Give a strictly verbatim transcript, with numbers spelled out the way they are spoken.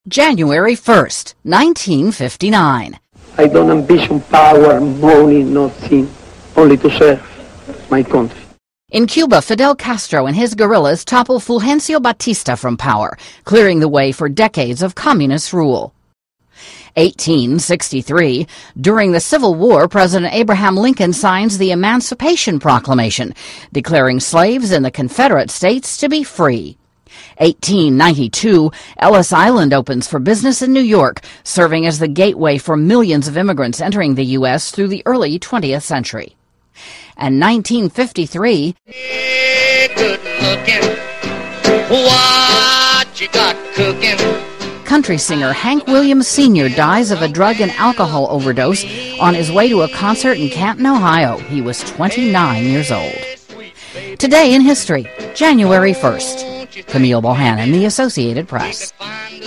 January first, nineteen fifty-nine. I don't ambition power, money, nothing, only to serve my country. In Cuba, Fidel Castro and his guerrillas topple Fulgencio Batista from power, clearing the way for decades of communist rule. eighteen sixty-three. During the Civil War, President Abraham Lincoln signs the Emancipation Proclamation, declaring slaves in the Confederate States to be free. eighteen ninety-two. Ellis Island opens for business in New York, serving as the gateway for millions of immigrants entering the U S through the early twentieth century. And nineteen fifty-three. Hey, good looking. What you got cooking? Country singer Hank Williams Senior dies of a drug and alcohol overdose on his way to a concert in Canton, Ohio. He was twenty-nine years old. Today in history, January first. Camille Bohannon, The Associated Press.